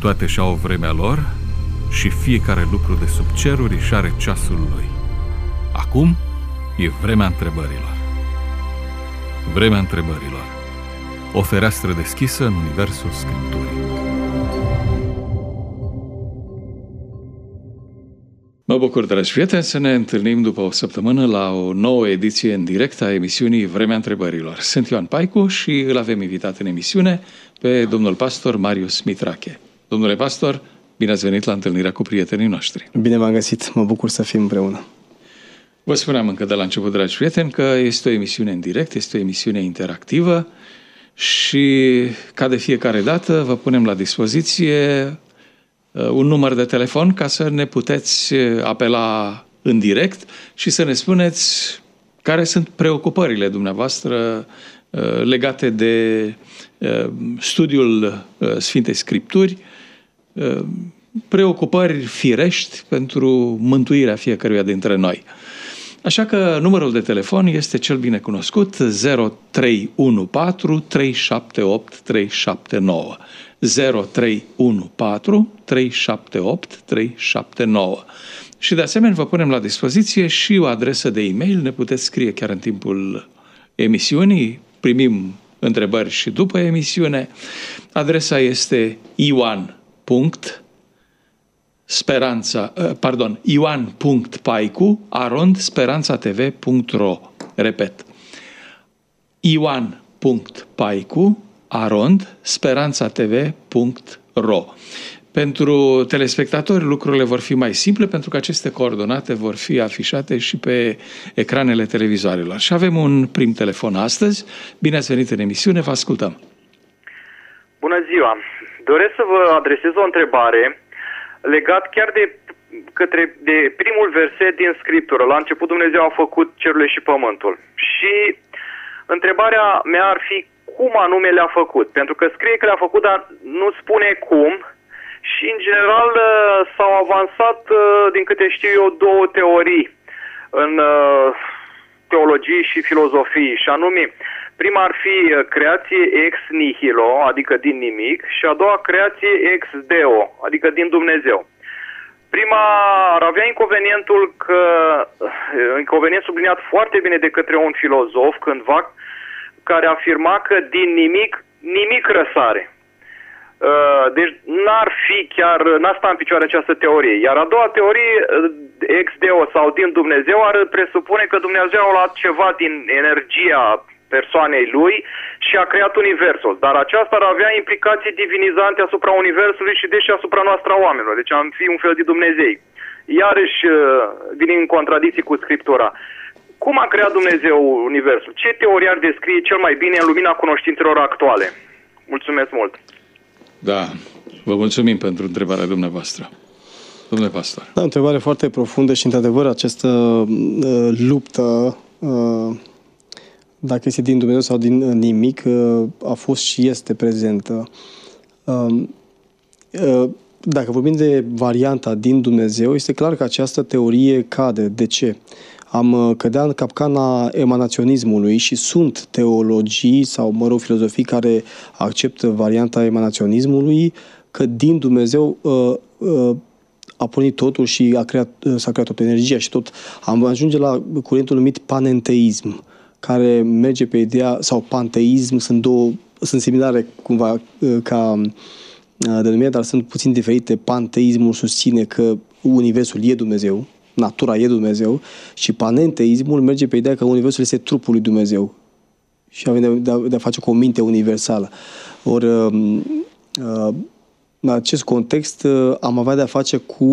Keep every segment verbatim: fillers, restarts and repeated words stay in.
toate și-au vremea lor și fiecare lucru de sub ceruri își are ceasul lui. Acum e vremea întrebărilor. Vremea întrebărilor. O fereastră deschisă în universul Scripturii. Mă bucur, dragi prieteni, să ne întâlnim după o săptămână la o nouă ediție în direct a emisiunii Vremea Întrebărilor. Sunt Ioan Paicu și îl avem invitat în emisiune pe domnul pastor Marius Mitrache. Domnule pastor, bine ați venit la întâlnirea cu prietenii noștri. Bine v-am găsit, mă bucur să fim împreună. Vă spuneam încă de la început, dragi prieteni, că este o emisiune în direct, este o emisiune interactivă și, ca de fiecare dată, vă punem la dispoziție un număr de telefon ca să ne puteți apela în direct și să ne spuneți care sunt preocupările dumneavoastră legate de studiul Sfintei Scripturi, preocupări firești pentru mântuirea fiecăruia dintre noi. Așa că numărul de telefon este cel bine cunoscut, zero trei unu patru trei șapte opt trei șapte nouă. zero trei unu patru trei șapte opt trei șapte nouă. Și de asemenea vă punem la dispoziție și o adresă de e-mail, ne puteți scrie chiar în timpul emisiunii, primim întrebări și după emisiune. Adresa este ioan. Speranța, pardon, ioan punct paicu arond speranțatv punct ro. Repet, ioan punct paicu arond speranțatv punct ro. Pentru telespectatori lucrurile vor fi mai simple pentru că aceste coordonate vor fi afișate și pe ecranele televizoarelor. Și avem un prim telefon astăzi. Bine ați venit în emisiune, vă ascultăm. Bună ziua! Doresc să vă adresez o întrebare legat chiar de, către, de primul verset din Scriptură. La început Dumnezeu a făcut cerurile și pământul. Și întrebarea mea ar fi cum anume le-a făcut. Pentru că scrie că le-a făcut, dar nu spune cum. Și în general s-au avansat, din câte știu eu, două teorii în teologie și filozofie. Și anume, prima ar fi creație ex nihilo, adică din nimic, și a doua creație ex deo, adică din Dumnezeu. Prima ar avea inconvenientul că, inconvenient subliniat foarte bine de către un filozof cândva, care afirma că din nimic, nimic răsare. Deci n-ar fi chiar, n-ar sta în picioare această teorie. Iar a doua teorie, ex deo sau din Dumnezeu, ar presupune că Dumnezeu a luat ceva din energia persoanei lui și a creat universul. Dar aceasta ar avea implicații divinizante asupra universului și deci asupra noastră a oamenilor. Deci am fi un fel de Dumnezei. Iarăși vine în contradicții cu Scriptura. Cum a creat Dumnezeu universul? Ce teorie ar descrie cel mai bine în lumina cunoștințelor actuale? Mulțumesc mult! Da, vă mulțumim pentru întrebarea dumneavoastră. Domnule pastor. Da, o întrebare foarte profundă și, într-adevăr, această uh, luptă, uh, dacă este din Dumnezeu sau din uh, nimic, uh, a fost și este prezentă. Uh, uh, dacă vorbim de varianta din Dumnezeu, este clar că această teorie cade. De ce? Am cădea în capcana emanaționismului și sunt teologii sau, mă rog, filozofii care acceptă varianta emanaționismului, că din Dumnezeu uh, uh, a pornit totul și a creat, uh, s-a creat toată energia și tot. Am ajunge la curentul numit panenteism, care merge pe ideea, sau panteism, sunt două, sunt similare cumva uh, ca uh, denumire, dar sunt puțin diferite. Panteismul susține că universul e Dumnezeu, natura e Dumnezeu, și panenteismul merge pe ideea că universul este trupul lui Dumnezeu și avem de a, de a face cu o minte universală. Ori, în acest context, am avea de a face cu,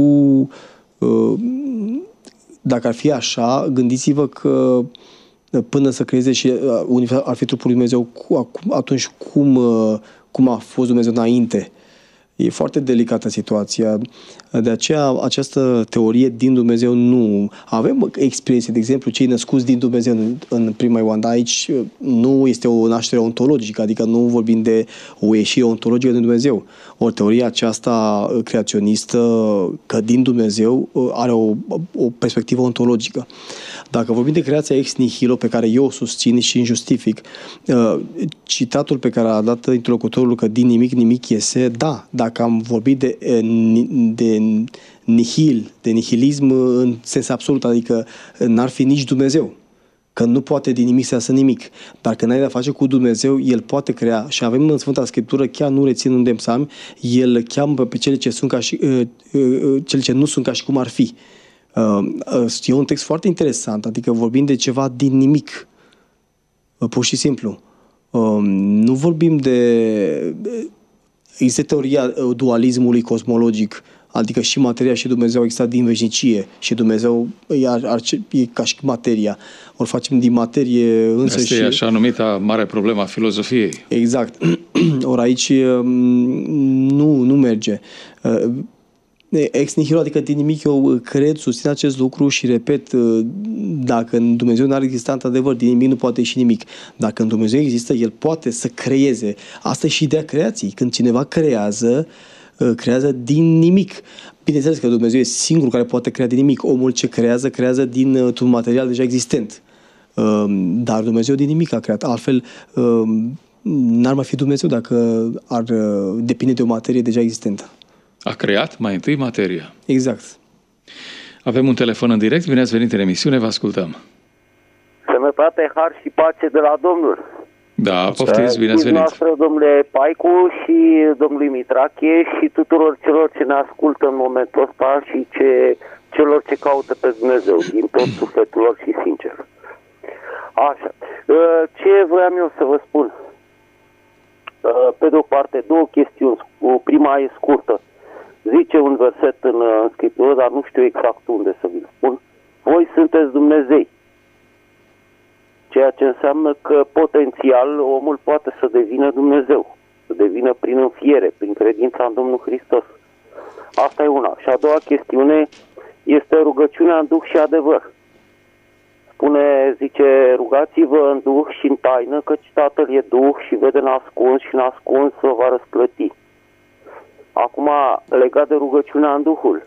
dacă ar fi așa, gândiți-vă că până să creeze și universul ar fi trupul lui Dumnezeu, atunci cum, cum a fost Dumnezeu înainte? E foarte delicată situația. De aceea, această teorie din Dumnezeu nu... Avem expresie, de exemplu, cei născuți din Dumnezeu în, în prima Ioan, dar aici nu este o naștere ontologică, adică nu vorbim de o ieșire ontologică din Dumnezeu. O teoria aceasta creaționistă, că din Dumnezeu, are o, o perspectivă ontologică. Dacă vorbim de creația ex nihilo, pe care eu o susțin și îmi justific, uh, citatul pe care a dat interlocutorul că din nimic nimic iese, da, dacă am vorbit de, de nihil, de nihilism în sens absolut, adică n-ar fi nici Dumnezeu. Că nu poate din nimic să iasă nimic. Dar când ai de-a face cu Dumnezeu, El poate crea. Și avem în Sfânta Scriptură, chiar nu rețin unde în psalmi, El cheamă pe cele ce, sunt ca și, uh, uh, cele ce nu sunt ca și cum ar fi. Uh, uh, e un text foarte interesant, adică vorbim de ceva din nimic. Uh, pur și simplu. Uh, nu vorbim de... Este teoria dualismului cosmologic, adică și materia și Dumnezeu au existat din veșnicie și Dumnezeu e, ar, e ca și materia. Ori facem din materie însă Asta și... e așa numita mare problemă a filozofiei. Exact. Ori aici nu, nu merge. Ex nihilo, adică din nimic, eu cred, susțin acest lucru și repet, dacă în Dumnezeu n-ar exista într-adevăr, din nimic nu poate ieși nimic. Dacă în Dumnezeu există, El poate să creeze. Asta e și ideea creației. Când cineva creează, creează din nimic. Bineînțeles că Dumnezeu e singurul care poate crea din nimic. Omul ce creează, creează dintr-un material deja existent. Dar Dumnezeu din nimic a creat. Altfel, n-ar mai fi Dumnezeu dacă ar depinde de o materie deja existentă. A creat mai întâi materia. Exact. Avem un telefon în direct. Bine ați venit în emisiune, vă ascultăm. Sănătate, har și pace de la Domnul. Da, poftiți, bine ați venit. Noastră, domnule Paicu și domnului Mitrache și tuturor celor ce ne ascultă în momentul ăsta și ce, celor ce caută pe Dumnezeu din tot sufletul lor și sincer. Așa. Ce vreau eu să vă spun? Pe de o parte, două chestiuni. Prima e scurtă. Zice un verset în Scriptură, dar nu știu exact unde să vi-l spun. Voi sunteți Dumnezei. Ceea ce înseamnă că potențial omul poate să devină Dumnezeu. Să devină prin înfiere, prin credința în Domnul Hristos. Asta e una. Și a doua chestiune este rugăciunea în Duh și adevăr. Spune, zice, rugați-vă în Duh și în taină, căci Tatăl e Duh și vede n-ascuns și n-ascuns vă va răsplăti. Acum, legat de rugăciunea în Duhul,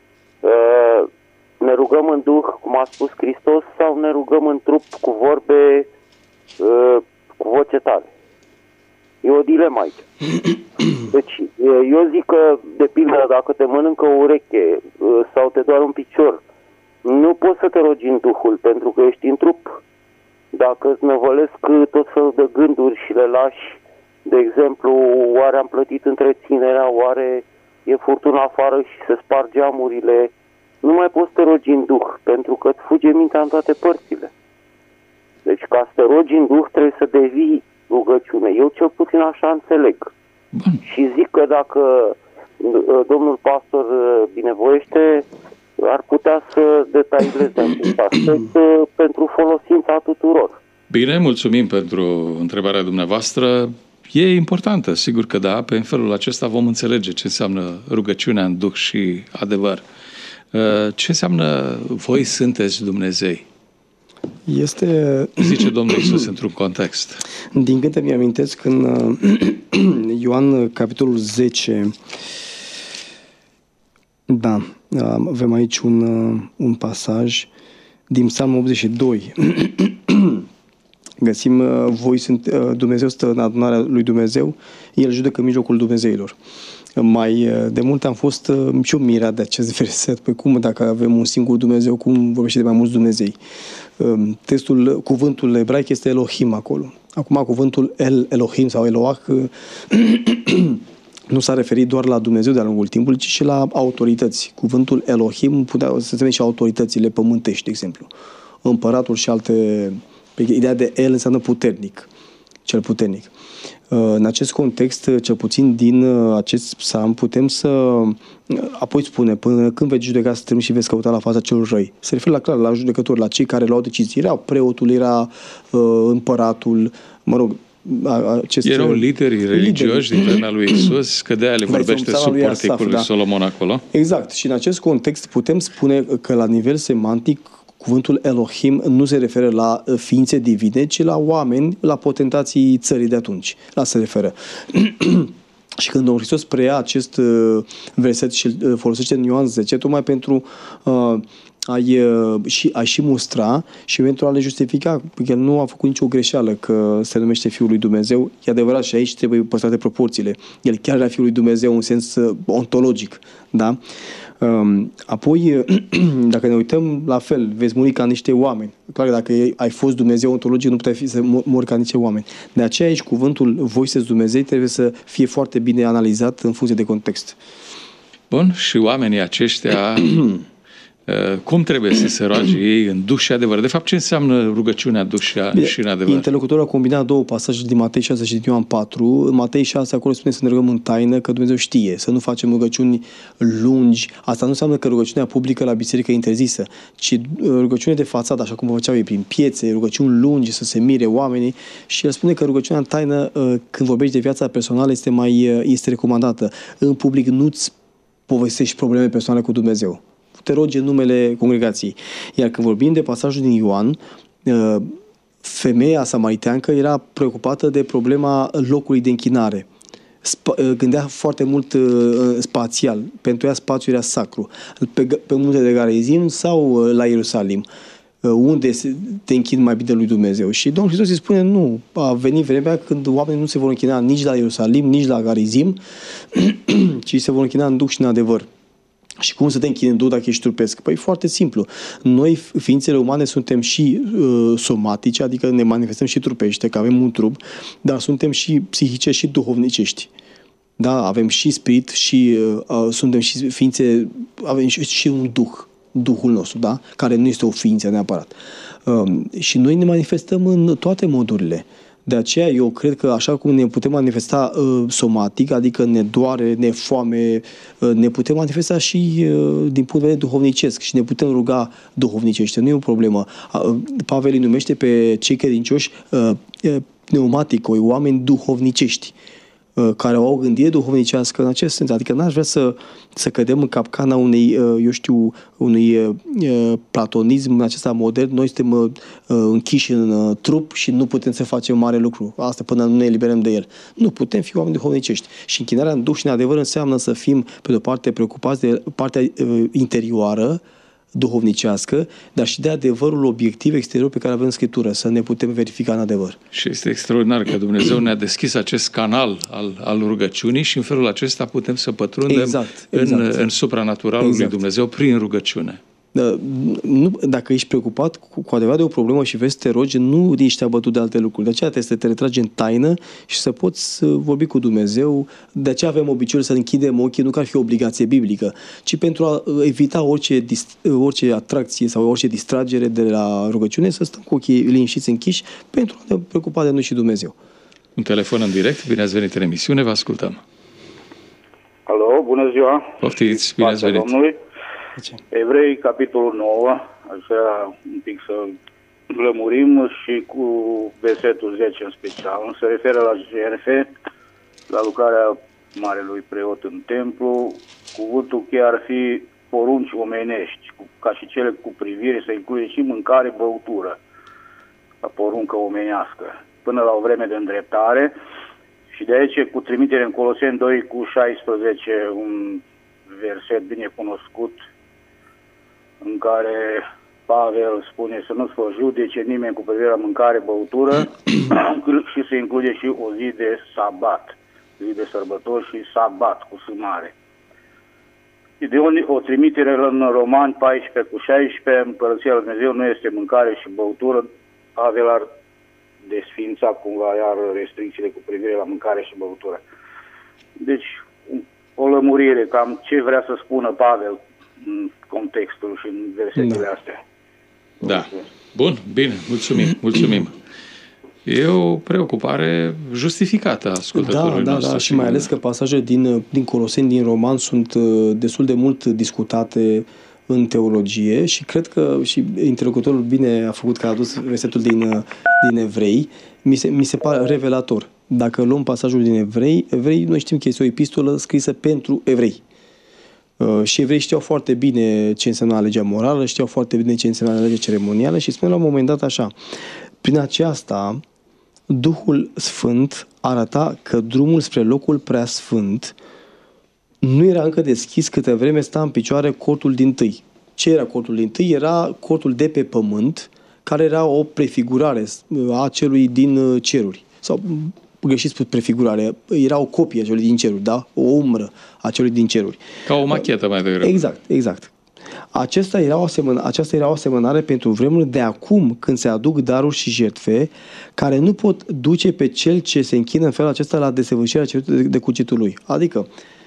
ne rugăm în Duh, cum a spus Hristos, sau ne rugăm în trup cu vorbe, cu voce tare? E o dilemă aici. Deci, eu zic că, de pildă, dacă te mănâncă o ureche sau te doare un picior, nu poți să te rogi în Duhul, pentru că ești în trup. Dacă îți năvălesc tot felul de gânduri și le lași, de exemplu, oare am plătit întreținerea, oare e furtuna afară și se sparg geamurile, nu mai poți să te rogi în Duh, pentru că îți fuge mintea în toate părțile. Deci, ca să te rogi în Duh, trebuie să devii rugăciune. Eu cel puțin așa înțeleg. Bun. Și zic că dacă domnul pastor binevoiește, ar putea să detalieze acest aspect pentru folosința tuturor. Bine, mulțumim pentru întrebarea dumneavoastră. E importantă, sigur că da, pe în felul acesta vom înțelege ce înseamnă rugăciunea în Duh și adevăr. Ce înseamnă voi sunteți Dumnezei? Este... Zice Domnul Iisus într-un context. Din câte mi amintesc, în Ioan, capitolul zece, da, avem aici un, un pasaj din Psalmul optzeci și doi. Găsim, voi sunt, Dumnezeu stă în adunarea lui Dumnezeu, El judecă în mijlocul Dumnezeilor. Mai de mult am fost și eu mirat de acest verset. Păi cum, dacă avem un singur Dumnezeu, cum vorbește de mai mulți Dumnezei? Textul, cuvântul ebraic este Elohim acolo. Acum, cuvântul El, Elohim sau Eloach nu s-a referit doar la Dumnezeu de-a lungul timpului, ci și la autorități. Cuvântul Elohim putea să se și autoritățile pământești, de exemplu. Împăratul și alte... Ideea de El înseamnă puternic, cel puternic. În acest context, cel puțin din acest psalm, putem să... Apoi spune, până când veți judeca strâmb și veți căuta la fața celor răi. Se referă la clar, la judecători, la cei care luau decizii. Era preotul, era uh, împăratul, mă rog, aceste... Erau lideri religioși din vremea lui Iisus, că de-aia le vorbește sub porticul lui Solomon acolo. Exact. Și în acest context putem spune că la nivel semantic cuvântul Elohim nu se referă la ființe divine, ci la oameni, la potentații țării de atunci. La se referă. Și când Domnul Hristos preia acest verset și îl folosește în Ioan zece, tocmai pentru uh, ai, și, ai și mustra și eventual le justifica că el nu a făcut nicio greșeală că se numește Fiul lui Dumnezeu. E adevărat și aici trebuie păstrate proporțiile. El chiar era Fiul lui Dumnezeu în sens ontologic. Da? Apoi, dacă ne uităm, la fel, veți muri ca niște oameni. Clar că dacă ai fost Dumnezeu ontologic, nu puteai fi să mori ca niște oameni. De aceea aici cuvântul voi sunteți Dumnezei trebuie să fie foarte bine analizat în funcție de context. Bun, și oamenii aceștia cum trebuie să se roage ei în duh și adevăr? De fapt, ce înseamnă rugăciunea duh și în adevăr? Interlocutorul a combinat două pasaje din Matei șase și din Ioan patru. În Matei șase acolo spune să ne rugăm în taină, că Dumnezeu știe, să nu facem rugăciuni lungi. Asta nu înseamnă că rugăciunea publică la biserică e interzisă, ci rugăciune de fațadă, așa cum făceau ei prin piețe, rugăciuni lungi, să se mire oamenii. Și el spune că rugăciunea în taină, când vorbești de viața personală, este mai este recomandată. În public nu-ți povestești probleme personale cu Dumnezeu. Te rogi în numele congregației. Iar când vorbim de pasajul din Ioan, femeia samariteancă era preocupată de problema locului de închinare. Gândea foarte mult spațial. Pentru ea spațiul era sacru. Pe, pe muntele de Garizim sau la Ierusalim, unde te închini mai bine lui Dumnezeu. Și Domnul Hristos îi spune, nu, a venit vremea când oamenii nu se vor închina nici la Ierusalim, nici la Garizim, ci se vor închina în duh și în adevăr. Și cum să te închini în duh dacă ești trupesc? Păi foarte simplu. Noi, ființele umane, suntem și uh, somatice, adică ne manifestăm și trupește, că avem un trup, dar suntem și psihice și duhovnicești. Da, avem și spirit și uh, suntem și ființe, avem și, și un duh, duhul nostru, da? Care nu este o ființă neapărat. Uh, și noi ne manifestăm în toate modurile. De aceea eu cred că așa cum ne putem manifesta uh, somatic, adică ne doare, ne foame, uh, ne putem manifesta și uh, din punct de vedere duhovnicesc și ne putem ruga duhovnicește. Nu e o problemă. Uh, Pavel îi numește pe cei credincioși uh, pneumaticoi, oameni duhovnicești, uh, care au o gândire duhovnicească în acest sens. Adică n-aș vrea să, să cădem în capcana unei, uh, eu știu, unui uh, platonism acesta modern. Noi suntem uh, închiși în uh, trup și nu putem să facem mare lucru. Asta până nu ne eliberăm de el. Nu putem fi oameni duhovnicești. Și închinarea în duh și în adevăr înseamnă să fim, pe de-o parte, preocupați de partea uh, interioară, duhovnicească, dar și de adevărul obiectiv exterior pe care avem în Scriptură, să ne putem verifica în adevăr. Și este extraordinar că Dumnezeu ne-a deschis acest canal al, al rugăciunii și în felul acesta putem să pătrundem exact, exact. În, în supranaturalul exact. lui Dumnezeu prin rugăciune. Nu, dacă ești preocupat cu, cu adevărat de o problemă și vezi să te rogi, nu ești abătut de alte lucruri. De aceea trebuie să te retragi în taină și să poți vorbi cu Dumnezeu. De aceea avem obiceiul să închidem ochii, nu că ar fi o obligație biblică, ci pentru a evita orice, orice atracție sau orice distragere de la rugăciune, să stăm cu ochii liniștiți închiși pentru a ne preocupa de noi și Dumnezeu. Un telefon în direct, bine ați venit în emisiune, vă ascultăm. Alo, bună ziua! Poftiți, bine ați venit! Domnului. Evrei, capitolul nouă, aș vrea un pic să lămurim și cu versetul zece în special. Se referă la jertfe, la lucrarea marelui preot în templu. Cuvântul cheie ar fi porunci omenești, ca și cele cu privire, să include și mâncare, băutură, la poruncă omenească, până la o vreme de îndreptare. Și de aici, cu trimitere în Coloseni doi cu șaisprezece, un verset bine cunoscut, în care Pavel spune să nu-ți vă judece nimeni cu privire la mâncare, băutură și se include și o zi de sabat, zi de sărbători și sabat cu sâmare. De o trimitere în Romani paisprezece cu șaisprezece, Împărăția lui Dumnezeu nu este mâncare și băutură. Pavel ar desfința cumva iar restricțiile cu privire la mâncare și băutură. Deci, o lămurire, cam ce vrea să spună Pavel în contextul și în versetele da. astea. Da. Bun, bine, mulțumim, mulțumim. E o preocupare justificată a ascultătorului da, nostru. Da, da, și mai ales că pasajele din, din Coloseni, din Roman, sunt destul de mult discutate în teologie și cred că și interlocutorul bine a făcut că a adus versetul din, din Evrei. Mi se, mi se pare revelator. Dacă luăm pasajul din Evrei, Evrei, noi știm că este o epistolă scrisă pentru evrei. Uh, și evrei știau foarte bine ce înseamnă legea morală, știau foarte bine ce înseamnă legea ceremonială și spune la un moment dat așa: prin aceasta, Duhul Sfânt arăta că drumul spre locul preasfânt nu era încă deschis câte vreme sta în picioare cortul dintâi. Ce era cortul din tâi? Era cortul de pe pământ, care era o prefigurare a celui din ceruri. Sau, greșit spus prefigurare, era o copie a celui din ceruri, da? O umbră a celui din ceruri. Ca o machetă mai degrabă. Exact, exact. Acesta era o asemănare, aceasta era o asemănare pentru vremuri de acum, când se aduc daruri și jertfe, care nu pot duce pe cel ce se închină în felul acesta la desăvârșirea de, de cugetul lui. Adică,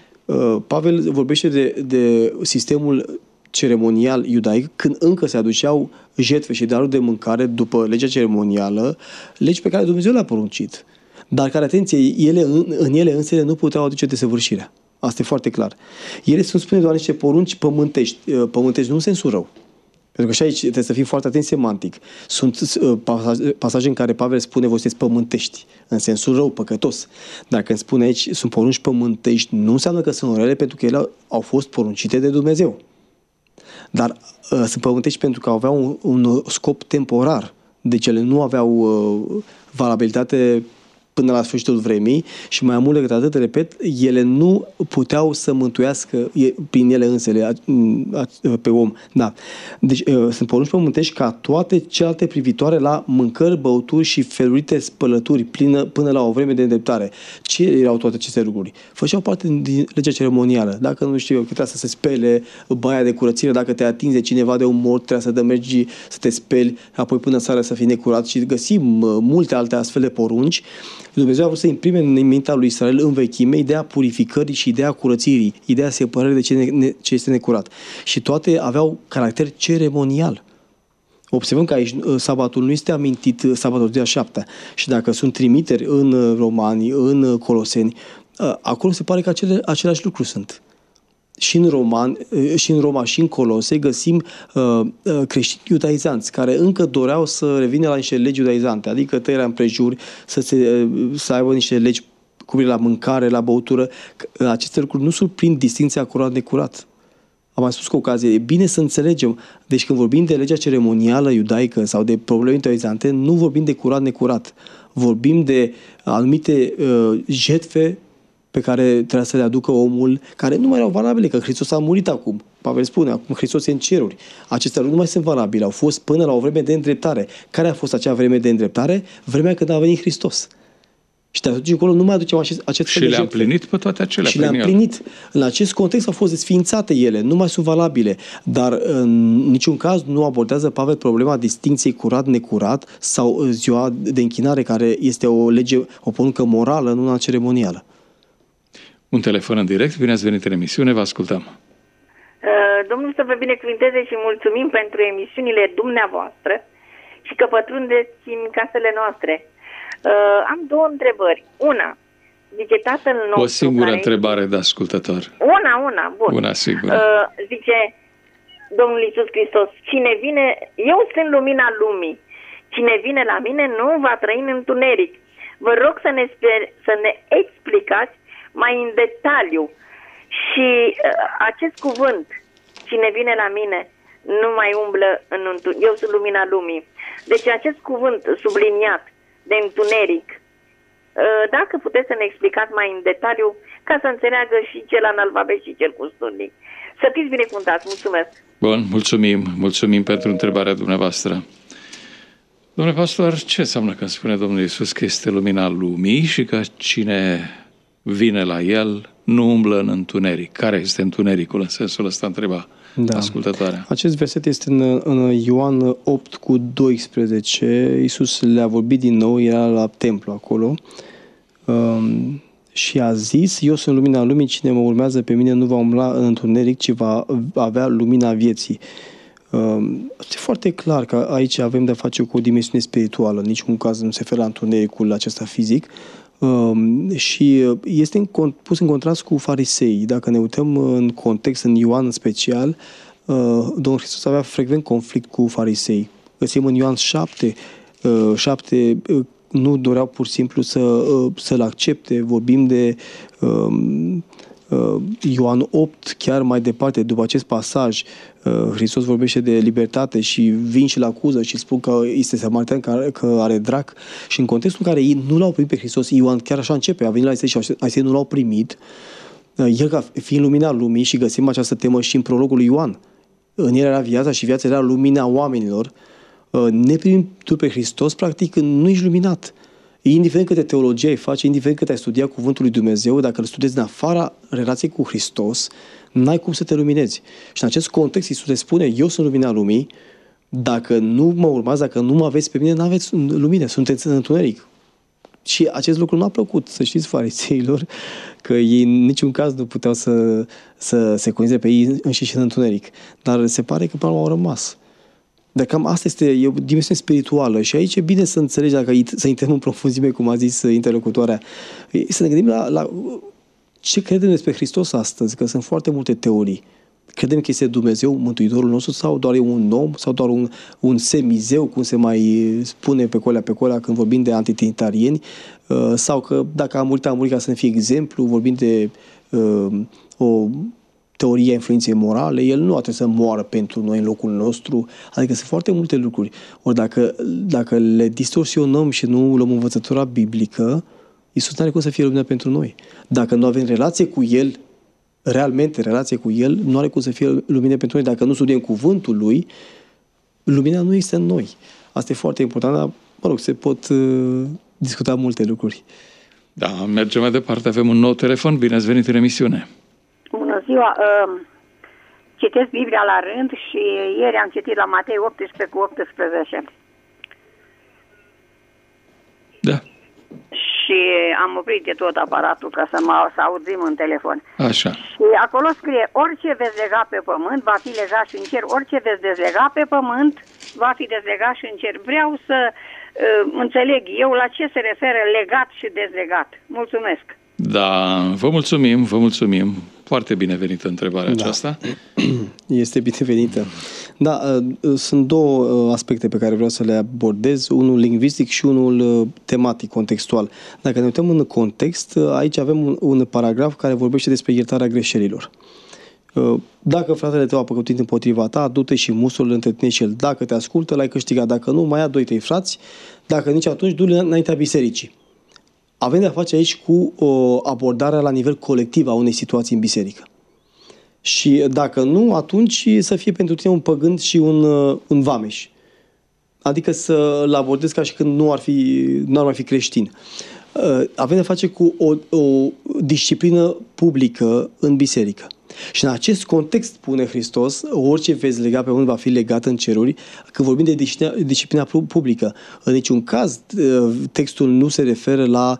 Pavel vorbește de, de sistemul ceremonial iudaic, când încă se aduceau jertfe și daruri de mâncare după legea ceremonială, legi pe care Dumnezeu le-a poruncit, dar care, atenție, ele, în, în ele însele nu puteau aduce desăvârșirea. Asta e foarte clar. Ele sunt, spune, doar niște porunci pământești, pământești, nu în sensul rău. Pentru că și aici trebuie să fim foarte atenți semantic. Sunt pasaje, pasaje în care Pavel spune voi sunteți pământești, în sensul rău, păcătos. Dar când spune aici sunt porunci pământești, nu înseamnă că sunt rele, pentru că ele au fost poruncite de Dumnezeu. Dar uh, sunt pământești pentru că aveau un, un scop temporar. Deci ele nu aveau uh, valabilitate până la sfârșitul vremii și mai mult decât atât, repet, ele nu puteau să mântuiască prin ele însele pe om. Da. Deci sunt porunci pământești ca toate celelalte privitoare la mâncări, băuturi și felurite spălături plină, până la o vreme de îndreptare. Ce erau toate aceste lucruri? Făceau parte din legea ceremonială. Dacă nu știu eu, că trebuie să se spele baia de curățire, dacă te atinge cineva de un mort, trebuie să mergi să te speli, apoi până seara să fii necurat și găsim multe alte astfel de porunci. Dumnezeu a vrut să imprime în mintea lui Israel în vechime ideea purificării și ideea curățirii, ideea separării de ce, ne, ce este necurat. Și toate aveau caracter ceremonial. Observăm că aici sabatul nu este amintit sabatul de a șaptea. Și dacă sunt trimiteri în Romani, în Coloseni, acolo se pare că acele, aceleași lucruri sunt. Și în, Roman, și în Roma și în Colose găsim uh, creștini iudaizanți care încă doreau să revină la niște legi iudaizante, adică tăierea împrejuri, să, se, să aibă niște legi cu privire la mâncare, la băutură. Aceste lucruri nu surprind distinția curat-necurat. Am mai spus cu ocazie, e bine să înțelegem. Deci când vorbim de legea ceremonială iudaică sau de probleme iudaizante, nu vorbim de curat-necurat. Vorbim de anumite uh, jertfe pe care trebuia să le aducă omul, care nu mai erau valabile, că Hristos a murit acum. Pavel spune, acum Hristos e în ceruri. Acestea nu mai sunt valabile, au fost până la o vreme de îndreptare. Care a fost acea vreme de îndreptare? Vremea când a venit Hristos. Și de atunci încolo nu mai aducem acest, acest și le-a împlinit pe toate acelea. Și le-a împlinit. În acest context au fost desființate ele, nu mai sunt valabile. Dar în niciun caz nu abordează Pavel problema distincției curat-necurat sau ziua de închinare, care este o lege, o poruncă morală, nu una ceremonială. Un telefon în direct, bine ați venit în emisiune, vă ascultăm. Uh, Domnul să vă binecuvinteze și mulțumim pentru emisiunile dumneavoastră și că pătrundeți în casele noastre. Uh, am două întrebări. Una, zice Tatăl nostru... O singură întrebare este... de ascultător. Una, una, bun. Una singură. Uh, zice Domnul Iisus Hristos, cine vine... Eu sunt lumina lumii. Cine vine la mine nu va trăi în întuneric. Vă rog să ne, sper... să ne explicați mai în detaliu și uh, acest cuvânt, cine vine la mine nu mai umblă în întuneric, eu sunt lumina lumii. Deci acest cuvânt subliniat de întuneric, uh, dacă puteți să ne explicați mai în detaliu, ca să înțeleagă și cel analfabet și cel cu studii. Să fiți binecuvântați, mulțumesc! Bun, mulțumim, mulțumim pentru întrebarea dumneavoastră. Domnule pastor, ce înseamnă când spune Domnul Iisus că este lumina lumii și că cine vine la el, nu umblă în întuneric? Care este întunericul? În sensul ăsta întreba da. ascultătoarea. Acest verset este în, în Ioan opt cu doisprezece. Iisus le-a vorbit din nou, era la templu acolo um, și a zis, eu sunt lumina lumii, cine mă urmează pe mine nu va umbla în întuneric, ci va avea lumina vieții. Um, este foarte clar că aici avem de-a face cu o dimensiune spirituală, în niciun caz nu se referă la întunericul acesta fizic. Uh, și este în, pus în contrast cu farisei. Dacă ne uităm în context, în Ioan în special, uh, Domnul Hristos avea frecvent conflict cu farisei. Găsim în Ioan șapte, uh, șapte uh, nu doreau pur și simplu să, uh, să-l accepte. Vorbim de uh, uh, Ioan opt, chiar mai departe, după acest pasaj, uh, Hristos vorbește de libertate și vin și-l acuză și spun că este samaritan, că are drac. Și în contextul în care ei nu l-au primit pe Hristos, Ioan chiar așa începe, a venit la Isai și Isai nu l-au primit, uh, el ca fiind lumina lumii, și găsim această temă și în prologul lui Ioan. în el era viața și viața era lumina oamenilor, neprimind tu pe Hristos, practic nu ești luminat. Indiferent câte teologie ai face, indiferent cât ai studia Cuvântul lui Dumnezeu, dacă îl studiezi în afara relației cu Hristos, n-ai cum să te luminezi. Și în acest context Iisus le spune, eu sunt lumina lumii, dacă nu mă urmați, dacă nu mă aveți pe mine, nu aveți lumină, sunteți în întuneric. Și acest lucru nu a plăcut, să știți, fariseilor, că ei în niciun caz nu puteau să, să se consize pe ei înșiși în întuneric. Dar se pare că până la urmă au rămas. Dar cam asta este e o dimensiune spirituală și aici e bine să înțelegi, dacă să intrăm în profunzime, cum a zis interlocutoarea, să ne gândim la, la ce credem despre Hristos astăzi, că sunt foarte multe teorii. Credem că este Dumnezeu, Mântuitorul nostru, sau doar e un om, sau doar un, un semizeu, cum se mai spune pe colea pe colea când vorbim de antitrinitarieni, sau că dacă a murit, a murit ca să ne fie exemplu, vorbim de uh, o teoria influenței morale, el nu a trebuit să moară pentru noi în locul nostru, adică sunt foarte multe lucruri. Ori dacă, dacă le distorsionăm și nu luăm învățătura biblică, Iisus nu are cum să fie lumină pentru noi. Dacă nu avem relație cu El, realmente relație cu El, nu are cum să fie lumină pentru noi. Dacă nu studiem cuvântul Lui, lumina nu este în noi. Asta e foarte important, dar, mă rog, se pot uh, discuta multe lucruri. Da, mergem mai departe. Avem un nou telefon. Bine ați venit în emisiune. Bună ziua! Citesc Biblia la rând și ieri am citit la Matei optsprezece cu optsprezece. Da. Și am oprit de tot aparatul ca să mă să auzim în telefon. Așa. Și acolo scrie, orice veți lega pe pământ va fi legat și în cer, orice veți dezlega pe pământ va fi dezlegat și în cer. Vreau să uh, înțeleg eu la ce se referă legat și dezlegat. Mulțumesc! Da, vă mulțumim, vă mulțumim. Foarte binevenită întrebarea da. aceasta. Este binevenită. Da, sunt două aspecte pe care vreau să le abordez, unul lingvistic și unul tematic, contextual. Dacă ne uităm în context, aici avem un, un paragraf care vorbește despre iertarea greșelilor. Dacă fratele tău a păcătuit împotriva ta, du-te și mustră-l între tine și el. Dacă te ascultă, l-ai câștigat. Dacă nu, mai ia doi, trei frați. Dacă nici atunci, du-l înaintea bisericii. Avem de-a face aici cu o abordare la nivel colectiv a unei situații în biserică. Și dacă nu, atunci să fie pentru tine un păgân și un, un vameș. Adică să-l abordezi ca și când nu ar, fi, nu ar mai fi creștin. Avem de-a face cu o, o disciplină publică în biserică. Și în acest context, spune Hristos, orice veți lega pe unul va fi legat în ceruri, când vorbim de disciplina, disciplina publică. În niciun caz, textul nu se referă la,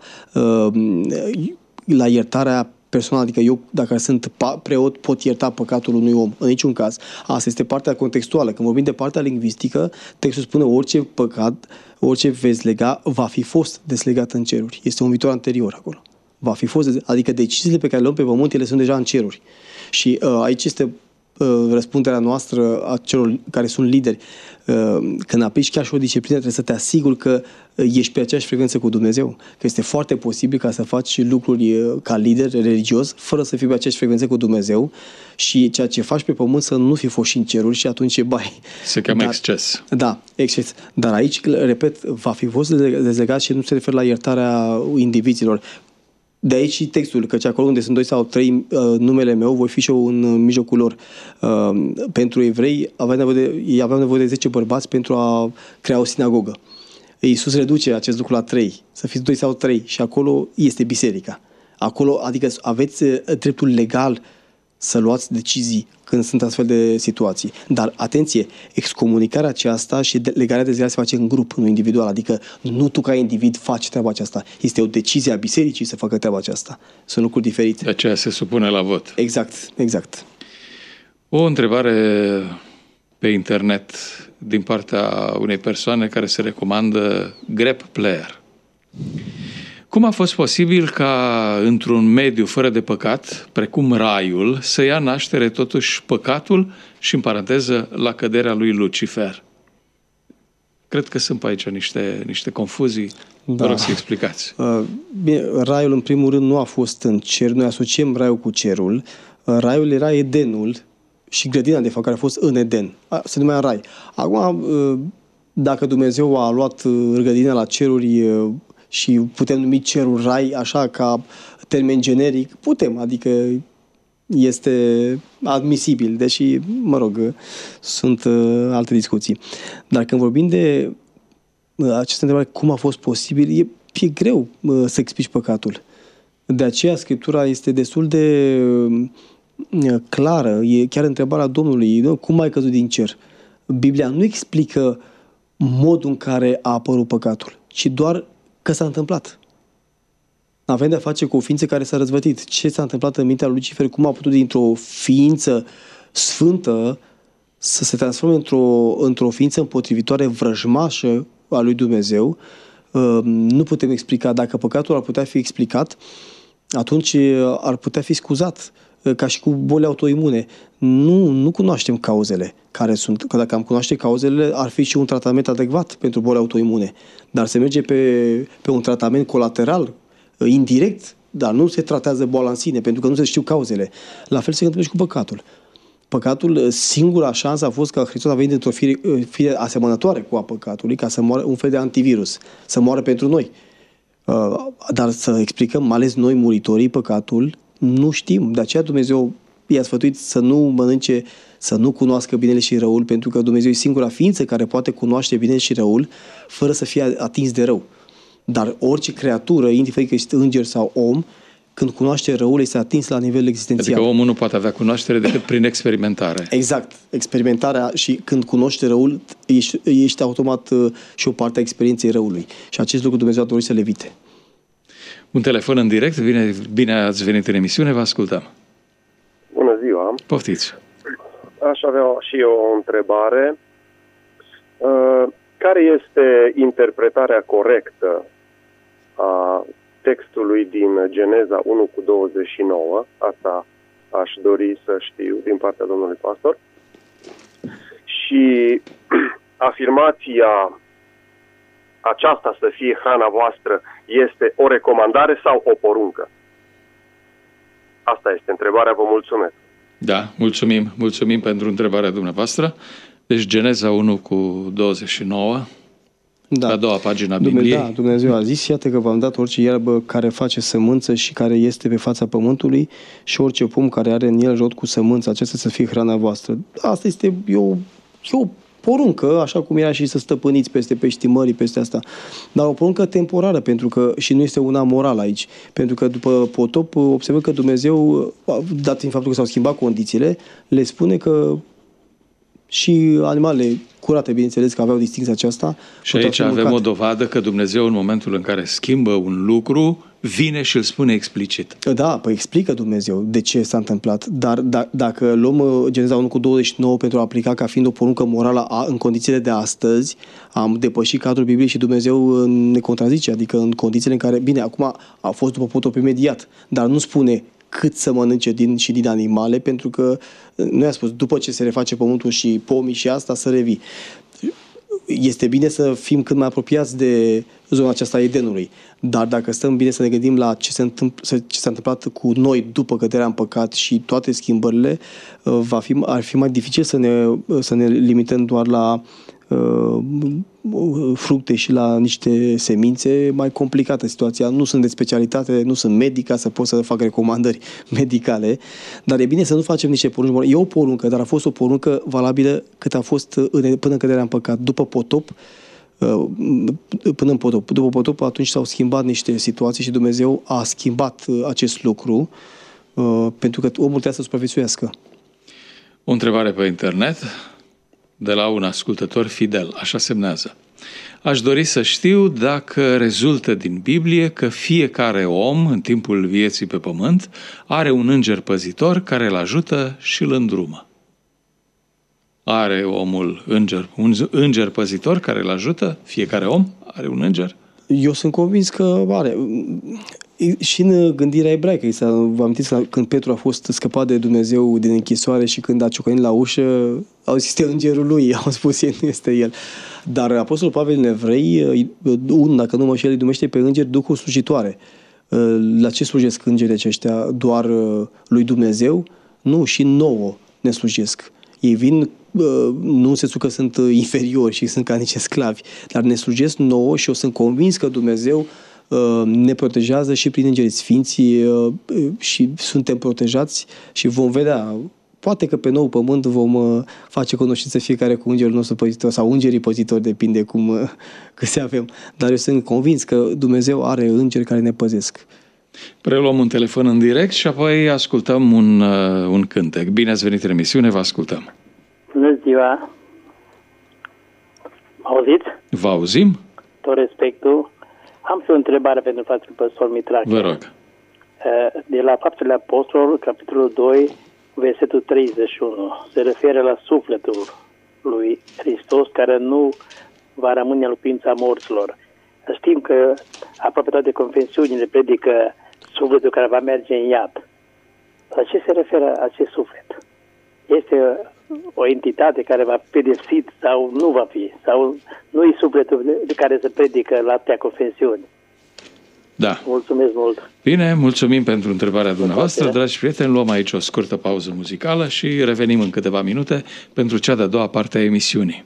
la iertarea personală, adică eu, dacă sunt preot, pot ierta păcatul unui om. În niciun caz. Asta este partea contextuală. Când vorbim de partea lingvistică, textul spune orice păcat, orice veți lega, va fi fost deslegat în ceruri. Este un viitor anterior acolo. Va fi fost, adică deciziile pe care le luăm pe pământ, ele sunt deja în ceruri. Și uh, aici este uh, răspunderea noastră a celor care sunt lideri. Uh, când aplici chiar și o disciplină, trebuie să te asiguri că uh, ești pe aceeași frecvență cu Dumnezeu. Că este foarte posibil ca să faci lucruri uh, ca lider religios, fără să fii pe aceeași frecvență cu Dumnezeu și ceea ce faci pe pământ să nu fi fost și în ceruri și atunci e bai. Se cheamă Dar, exces. Da, exces. Dar aici, repet, va fi fost dezlegat și nu se referă la iertarea indivizilor. De aici și textul, căci acolo unde sunt doi sau trei uh, numele meu, voi fi și eu în mijlocul lor. Uh, pentru evrei, aveam nevoie de, ei aveau nevoie de zece bărbați pentru a crea o sinagogă. Iisus reduce acest lucru la trei, să fiți doi sau trei și acolo este biserica. Acolo, adică aveți dreptul legal să luați decizii când sunt astfel de situații. Dar, atenție, excomunicarea aceasta și legarea de dezlegare se face în grup, nu individual. Adică nu tu ca individ faci treaba aceasta. Este o decizie a bisericii să facă treaba aceasta. Sunt lucruri diferite. De aceea se supune la vot. Exact, exact. O întrebare pe internet din partea unei persoane care se recomandă Grep Player. Cum a fost posibil ca într-un mediu fără de păcat, precum raiul, să ia naștere totuși păcatul și, în paranteză, la căderea lui Lucifer? Cred că sunt pe aici niște, niște confuzii. Da. Vă rog să explicați. Uh, bine, raiul, în primul rând, nu a fost în cer. Noi asociem raiul cu cerul. Uh, raiul era Edenul și grădina, de fapt, care a fost în Eden. Se numea rai. Acum, uh, dacă Dumnezeu a luat uh, grădina la ceruri uh, și putem numi cerul rai așa ca termen generic, putem, adică este admisibil, deși, mă rog, sunt uh, alte discuții. Dar când vorbim de uh, această întrebare, cum a fost posibil, e, e greu uh, să explici păcatul. De aceea Scriptura este destul de uh, clară, e chiar întrebarea Domnului, nu? Cum ai căzut din cer? Biblia nu explică modul în care a apărut păcatul, ci doar că s-a întâmplat. Avem de-a face cu o ființă care s-a răzvătit. Ce s-a întâmplat în mintea lui Lucifer? Cum a putut dintr-o ființă sfântă să se transforme într-o, într-o ființă împotrivitoare, vrăjmașă a lui Dumnezeu? Nu putem explica. Dacă păcatul ar putea fi explicat, atunci ar putea fi scuzat, ca și cu boli autoimune. Nu, nu cunoaștem cauzele care sunt. Că dacă am cunoaște cauzele, ar fi și un tratament adecvat pentru boli autoimune. Dar se merge pe, pe un tratament colateral, indirect, dar nu se tratează boala în sine, pentru că nu se știu cauzele. La fel se întâmplă și cu păcatul. Păcatul, singura șansă a fost că Hristos a venit într-o fire, fire asemănătoare cu a păcatului, ca să moară un fel de antivirus, să moară pentru noi. Dar să explicăm, mai ales noi muritorii, păcatul, nu știm. De aceea Dumnezeu i-a sfătuit să nu mănânce, să nu cunoască binele și răul, pentru că Dumnezeu e singura ființă care poate cunoaște binele și răul fără să fie atins de rău. Dar orice creatură, indiferent că este înger sau om, când cunoaște răul, este atins la nivel existențial. Adică omul nu poate avea cunoaștere decât prin experimentare. Exact. Experimentarea, și când cunoște răul, ești, ești automat și o parte a experienței răului. Și acest lucru Dumnezeu a dorit să le evite. Un telefon în direct. Bine, bine ați venit în emisiune, vă ascultăm. Bună ziua. Poftiți. Aș avea și eu o întrebare. Care este interpretarea corectă a textului din Geneza unu cu douăzeci și nouă? Asta aș dori să știu din partea domnului pastor. Și afirmația aceasta să fie hrana voastră este o recomandare sau o poruncă? Asta este întrebarea, vă mulțumesc. Da, mulțumim, mulțumim pentru întrebarea dumneavoastră. Deci Geneza unu cu douăzeci și nouă, da. La a doua pagina Bibliei. Da, Dumnezeu a zis, iată că v-am dat orice iarbă care face sămânță și care este pe fața pământului și orice pom care are în el rod cu sămânță, acesta să fie hrana voastră. Asta este e o, e o poruncă, așa cum era și să stăpâniți peste peștii mării, peste asta. Dar o poruncă temporară, pentru că și nu este una morală aici. Pentru că după potop observăm că Dumnezeu, dat fiind faptul că s-au schimbat condițiile, le spune că și animalele curate, bineînțeles că aveau distinția aceasta. Și aici avem mâncate. O dovadă că Dumnezeu, în momentul în care schimbă un lucru, vine și îl spune explicit. Da, păi explică Dumnezeu de ce s-a întâmplat. Dar d- dacă luăm Geneza unu cu douăzeci și nouă pentru a aplica ca fiind o poruncă morală a, în condițiile de astăzi, am depășit cadrul Bibliei și Dumnezeu ne contrazice. Adică în condițiile în care, bine, acum a fost după potop imediat, dar nu spune cât să mănânce din, și din animale, pentru că nu i-a spus, după ce se reface pământul și pomii și asta, să revii. Este bine să fim cât mai apropiați de zona aceasta a Edenului, dar dacă stăm bine să ne gândim la ce, se întâmpl- ce s-a întâmplat cu noi după căderea în păcat și toate schimbările, va fi, ar fi mai dificil să ne, să ne limităm doar la uh, fructe și la niște semințe. Mai complicată situația. Nu sunt de specialitate, nu sunt medica să pot să fac recomandări medicale, dar e bine să nu facem niște porunci. E o poruncă, dar a fost o poruncă valabilă cât a fost în, până în căderea în păcat. După potop, până în potop. După potop, atunci s-au schimbat niște situații și Dumnezeu a schimbat acest lucru pentru că omul trebuie să supraviețuiască. O întrebare pe internet de la un ascultător fidel, așa semnează. Aș dori să știu dacă rezultă din Biblie că fiecare om, în timpul vieții pe pământ, are un înger păzitor care îl ajută și îl îndrumă. Are omul înger, un înger păzitor care îl ajută? Fiecare om are un înger? Eu sunt convins că are. Și în gândirea ebraică, vă amintiți că când Petru a fost scăpat de Dumnezeu din închisoare și când a ciocănit la ușă, au zis, este îngerul lui, au spus ei, nu este el. Dar Apostolul Pavel în Evrei, un, dacă nu mă știu, îi numește pe înger Duhul slujitoare. La ce slujesc îngerii aceștia? Doar lui Dumnezeu? Nu, și nouă ne slujesc. Ei vin, nu în sensul că sunt inferiori și sunt ca niște sclavi, dar ne slujesc nouă și eu sunt convins că Dumnezeu ne protejează și prin îngerii sfinții și suntem protejați și vom vedea. Poate că pe nou pământ vom face cunoștință fiecare cu îngerul nostru păzitor sau îngerii păzitori, depinde cum că se avem. Dar eu sunt convins că Dumnezeu are îngeri care ne păzesc. Preluăm un telefon în direct și apoi ascultăm un, un cântec. Bine ați venit în emisiune, vă ascultăm. Bună ziua! Auziți? Vă auzim? Tot respectul. Am și o întrebare pentru fratele păstor Mitrache. Vă rog. De la Faptele Apostol, capitolul doi, versetul treizeci și unu, se referă la sufletul lui Hristos care nu va rămâne în lupința morților. Știm că aproape toate confesiunile predică sufletul care va merge în iad. La ce se referă acest suflet? Este o entitate care va pedepsit sau nu va fi? Sau nu e sufletul de care se predică la atâtea confesiuni? Da. Mulțumesc mult! Bine, mulțumim pentru întrebarea dumneavoastră. Dragi prieteni, luăm aici o scurtă pauză muzicală și revenim în câteva minute pentru cea de-a doua parte a emisiunii.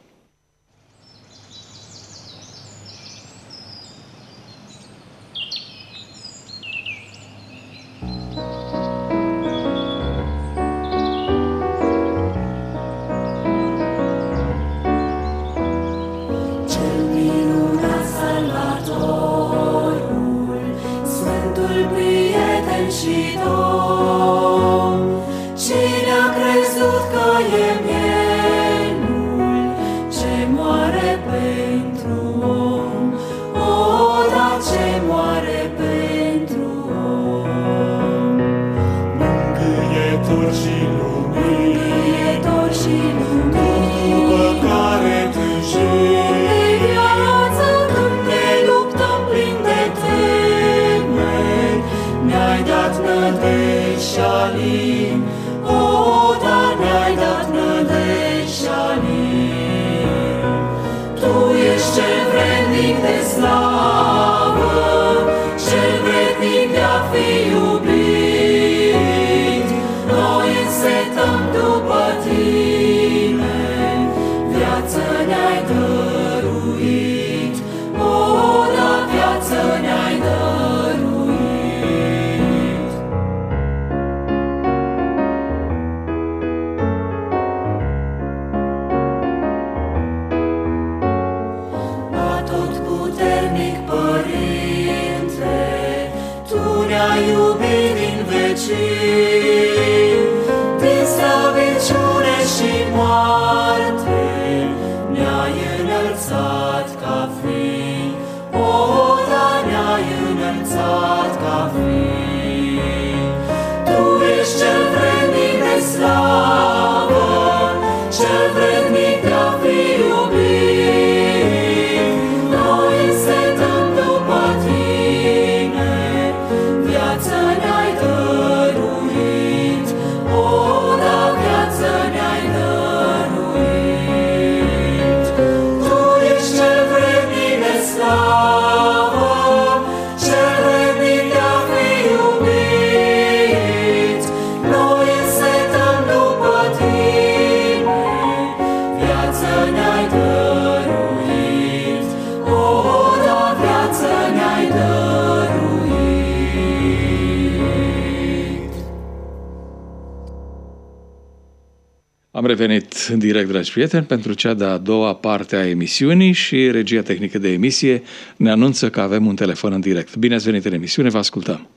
Am revenit în direct, dragi prieteni, pentru cea de-a doua parte a emisiunii și regia tehnică de emisie ne anunță că avem un telefon în direct. Bine ați venit în emisiune, vă ascultăm.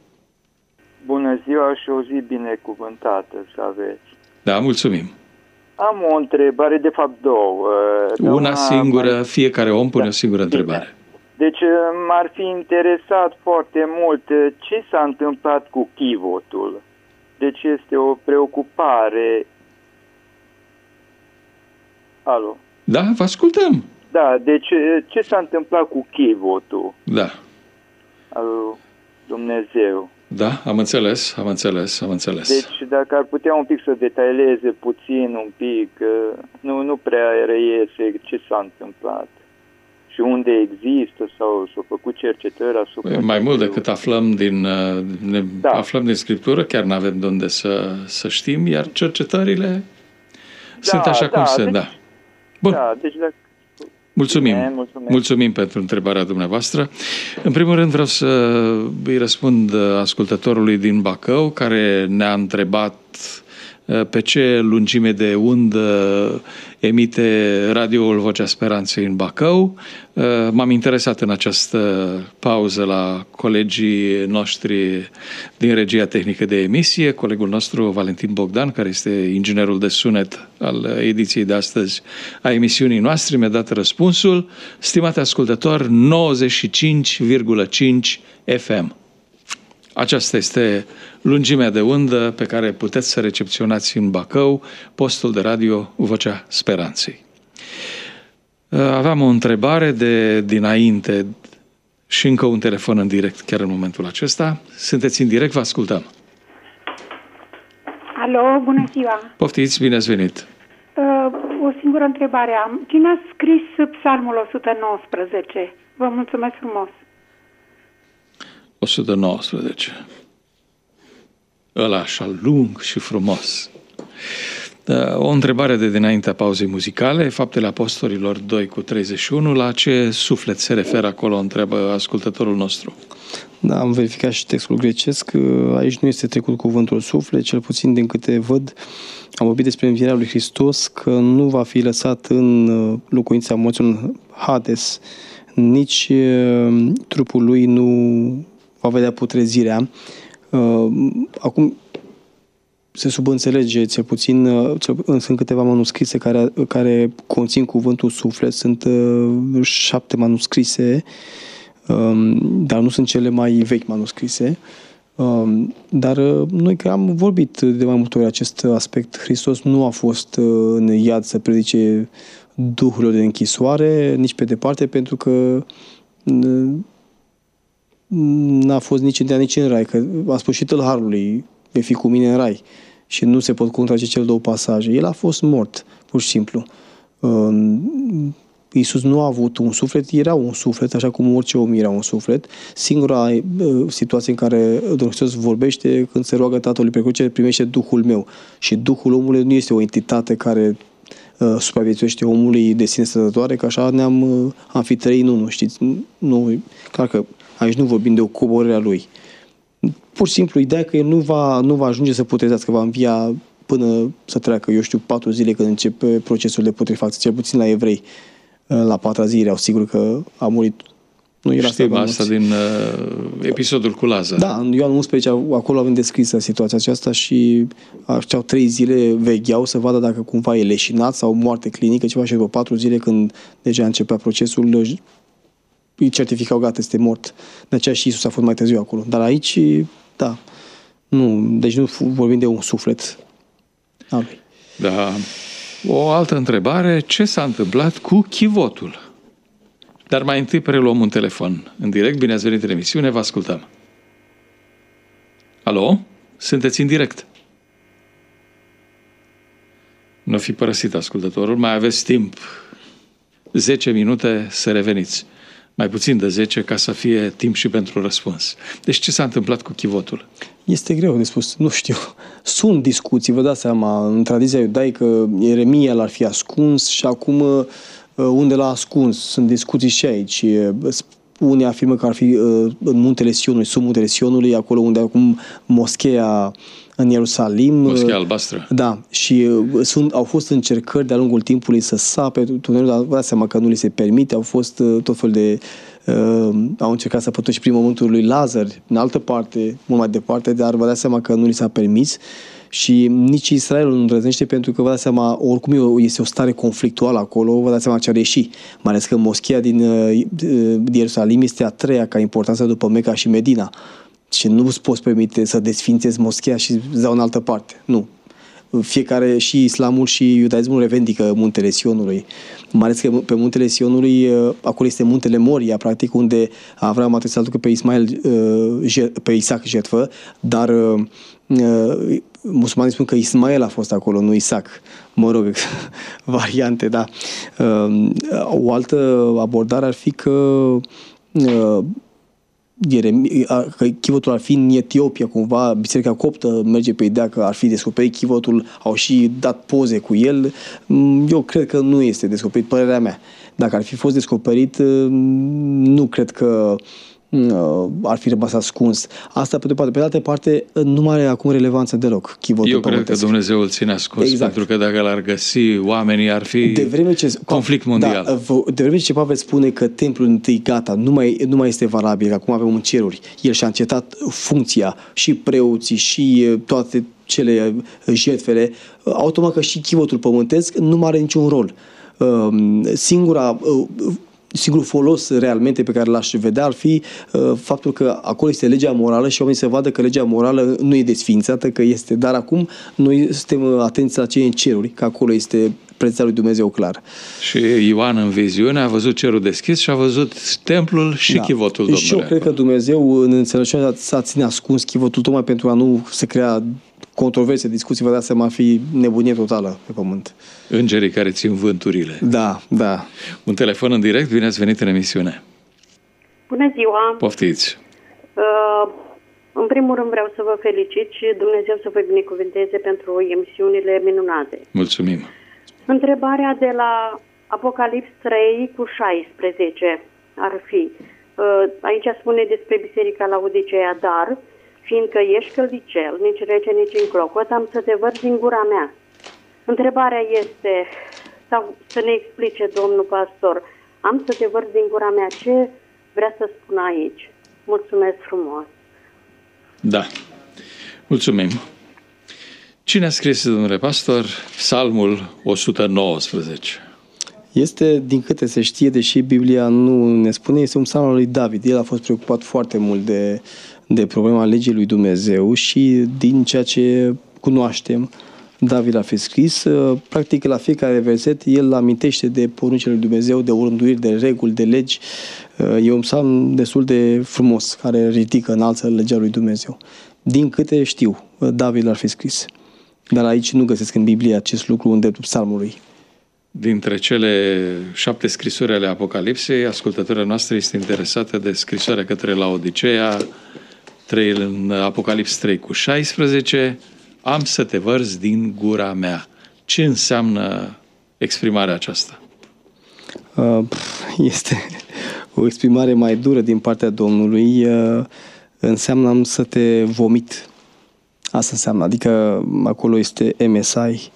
Bună ziua și o zi binecuvântată să aveți. Da, mulțumim. Am o întrebare, de fapt două. Una, Una singură, mai... fiecare om pune da. o singură întrebare. Bine. Deci m-ar fi interesat foarte mult ce s-a întâmplat cu chivotul. Deci este o preocupare. Alo. Da, vă ascultăm. Da, deci ce s-a întâmplat cu chivotul? Da. Al Dumnezeu. Da, am înțeles, am înțeles, am înțeles. Deci dacă ar putea un pic să detalieze puțin, un pic, nu, nu prea reiese ce s-a întâmplat și unde există sau s-au făcut cercetări asupra. Păi, mai mult decât aflăm din, ne da. aflăm din Scriptură, chiar nu avem de unde să, să știm, iar cercetările da, sunt așa da, cum sunt, deci, da. Bun. Da, deci dacă... Mulțumim. Bine, mulțumesc. Mulțumim pentru întrebarea dumneavoastră. În primul rând vreau să îi răspund ascultătorului din Bacău, care ne-a întrebat pe ce lungime de undă emite radioul Vocea Speranței în Bacău. M-am interesat în această pauză la colegii noștri din regia tehnică de emisie, colegul nostru Valentin Bogdan, care este inginerul de sunet al ediției de astăzi a emisiunii noastre, mi-a dat răspunsul. Stimate ascultător, nouăzeci și cinci virgulă cinci F M. Aceasta este lungimea de undă pe care puteți să recepționați în Bacău postul de radio Vocea Speranței. Aveam o întrebare de dinainte și încă un telefon în direct chiar în momentul acesta. Sunteți în direct, vă ascultăm. Alo, bună ziua! Poftiți, bine ați venit! Uh, o singură întrebare am. Cine a scris Psalmul o sută nouăsprezece? Vă mulțumesc frumos! o sută nouăsprezece. Ăla așa lung și frumos. O întrebare de dinaintea pauzei muzicale, Faptele Apostolilor doi cu treizeci și unu, la ce suflet se referă acolo, întreabă ascultătorul nostru. Da, am verificat și textul grecesc, aici nu este trecut cuvântul suflet, cel puțin din câte văd, am vorbit despre învierea lui Hristos, că nu va fi lăsat în locuința morților, în Hades, nici trupul lui nu va vedea putrezirea. Acum se subînțelege, cel puțin, cel, sunt câteva manuscrise care, care conțin cuvântul suflet, sunt șapte manuscrise, dar nu sunt cele mai vechi manuscrise. Dar noi că am vorbit de mai multe ori acest aspect. Hristos nu a fost în iad să predice duhurilor de închisoare, nici pe departe, pentru că n-a fost nici în ea, nici în rai, că a spus și tâlharului, vei fi cu mine în rai. Și nu se pot contrage cele două pasaje. El a fost mort, pur și simplu. Iisus nu a avut un suflet, era un suflet, așa cum orice om era un suflet. Singura situație în care Domnul Hristos vorbește, când se roagă Tatălui Precuce, primește Duhul meu. Și Duhul omului nu este o entitate care uh, supraviețuiește omului de sine stătătoare, că așa ne-am uh, am fi trei în unul, știți? Nu, clar că aici nu vorbim de o coborâre a lui. Pur și simplu, ideea că el nu va, nu va ajunge să putrezească, va învia până să treacă, eu știu, patru zile când începe procesul de putrefacție, cel puțin la evrei. La patra zi erau sigur că a murit. Nu era Știm asta din uh, episodul cu Lazar. Da, în Ioan unsprezece, acolo avem descrisă situația aceasta și aceau trei zile vegheau să vadă dacă cumva e leșinat sau moarte clinică, ceva, și după patru zile, când deja începea procesul, îi certificau, gata, este mort. De aceea și Iisus a fost mai târziu acolo. Dar aici, da, nu, deci nu vorbim de un suflet al lui. Da. O altă întrebare, ce s-a întâmplat cu chivotul? Dar mai întâi preluăm un telefon în direct. Bine ați venit în emisiune, vă ascultăm. Alo? Sunteți în direct. Nu fi părăsit ascultătorul, mai aveți timp. zece minute să reveniți. Mai puțin de zece, ca să fie timp și pentru răspuns. Deci ce s-a întâmplat cu chivotul? Este greu de spus, nu știu. Sunt discuții, vă dați seama, în tradiția iudaică Ieremia l-ar fi ascuns și acum unde l-a ascuns? Sunt discuții și aici. Unii afirmă că ar fi în muntele Sionului, sub muntele Sionului, acolo unde acum moscheea în Ierusalim. Moschea albastră. Da, și sunt, au fost încercări de-a lungul timpului să sape tunelul, dar vă dați seama că nu li se permite, au fost tot fel de... Uh, au încercat să pătuși prin momentul lui Lazar, în altă parte, mult mai departe, dar vă dați seama că nu li s-a permis și nici Israelul nu îndrăznește, pentru că vă dați seama, oricum este o stare conflictuală acolo, vă dați seama ce ar ieși, mai ales că moschea din, uh, din Ierusalim este a treia ca importanță după Meca și Medina. Și nu îți poți permite să desfințezi moschea și să dau în altă parte. Nu. Fiecare, și islamul și iudaismul revendică muntele Sionului. Mai ales că pe muntele Sionului, acolo este muntele Moria, practic, unde Avram a trebuit să aducă pe Ismael, pe Isaac jertfă, dar musulmanii spun că Ismael a fost acolo, nu Isaac. Mă rog, variante, da. O altă abordare ar fi că că chivotul ar fi în Etiopia, cumva, Biserica Coptă merge pe ideea că ar fi descoperit chivotul, au și dat poze cu el. Eu cred că nu este descoperit, părerea mea. Dacă ar fi fost descoperit, nu cred că ar fi rămas ascuns. Asta pe de parte. Pe de altă parte, nu mai are acum relevanță deloc chivotul Eu cred pământesc. că Dumnezeu îl ține ascuns, exact. Pentru că dacă l-ar găsi, oamenii ar fi de vreme ce, conflict mondial. Da, de vreme ce Pavel spune că templul întâi gata, nu mai, nu mai este valabil, că acum avem în ceruri. El și-a încetat funcția, și preoții, și toate cele jertfele, automat că și chivotul pământesc nu mai are niciun rol. Singura Singurul folos realmente pe care l-aș vedea ar fi uh, faptul că acolo este legea morală și oamenii să vadă că legea morală nu e desfințată, că este, dar acum noi suntem atenți la ce e în ceruri, că acolo este prezența lui Dumnezeu clar. Și Ioan în viziune a văzut cerul deschis și a văzut templul și da. chivotul Domnului. Și eu cred că Dumnezeu în înțelepciunea s-a ține ascuns chivotul tocmai pentru a nu se crea controverse, discuții, vă dați seama, ar fi nebunie totală pe pământ. Îngerii care țin vânturile. Da, da. Un telefon în direct, bine ați venit în emisiune. Bună ziua! Poftiți! Uh, în primul rând vreau să vă felicit și Dumnezeu să vă binecuvânteze pentru emisiunile minunate. Mulțumim! Întrebarea de la Apocalips trei cu șaisprezece ar fi, uh, aici spune despre Biserica Laodiceea, dar fiindcă ești căldicel, nici rece, nici înclocot, am să te văd din gura mea. Întrebarea este, sau să ne explice domnul pastor, am să te văd din gura mea, ce vrea să spun aici? Mulțumesc frumos! Da, mulțumim! Cine a scris, domnule pastor, Psalmul o sută nouăsprezece? Este, din câte se știe, deși Biblia nu ne spune, este un psalm al lui David. El a fost preocupat foarte mult de, de problema legii lui Dumnezeu și din ceea ce cunoaștem, David a fi scris, practic la fiecare verset el amintește de poruncile lui Dumnezeu, de urânduiri, de reguli, de legi. E un psalm destul de frumos, care ridică, înalță legea lui Dumnezeu. Din câte știu, David l-ar fi scris. Dar aici nu găsesc în Biblie acest lucru în dreptul psalmului. Dintre cele șapte scrisori ale Apocalipsei, ascultătoarea noastră este interesată de scrisoarea către Laodiceea, trei, în Apocalips trei cu șaisprezece, am să te vărzi din gura mea. Ce înseamnă exprimarea aceasta? Este o exprimare mai dură din partea Domnului. Înseamnă am să te vomit. Asta înseamnă. Adică acolo este M S I.